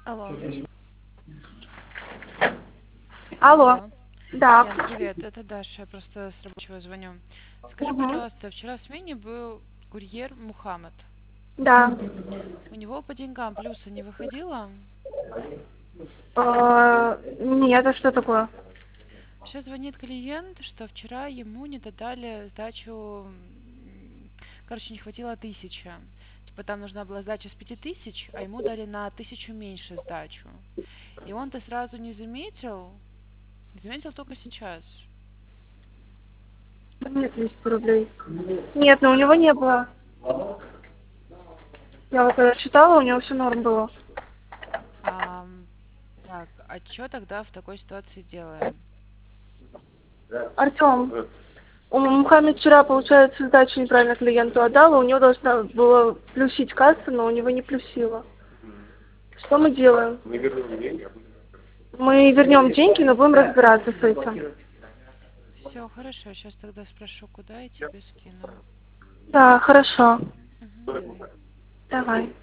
Алло. Алло. Алло. Да. Ян, привет, это Даша, я просто с рабочего звоню. Скажи, Мгм. пожалуйста, вчера в смене был курьер Мухаммад. Да. У него по деньгам плюса не выходило? Нет, а что такое? Сейчас звонит клиент, что вчера ему не додали сдачу, короче, не хватило 1000. Типа там нужна была сдача с 5000, а ему дали на 1000 меньше сдачу. И он-то сразу не заметил, заметил только сейчас. Нет, 200 рублей. Нет, но у него не было. Я вот когда читала, у него все норм было. Так, а что тогда в такой ситуации делаем? Артем, Мухаммед вчера, получается, сдачу неправильно клиенту отдал, и у него должна была плюсить касса, но у него не плюсила. Что мы делаем? Мы вернем деньги, но будем разбираться с этим. Все, хорошо, сейчас тогда спрошу, куда я тебе скину. Да, хорошо. Угу, давай. Давай.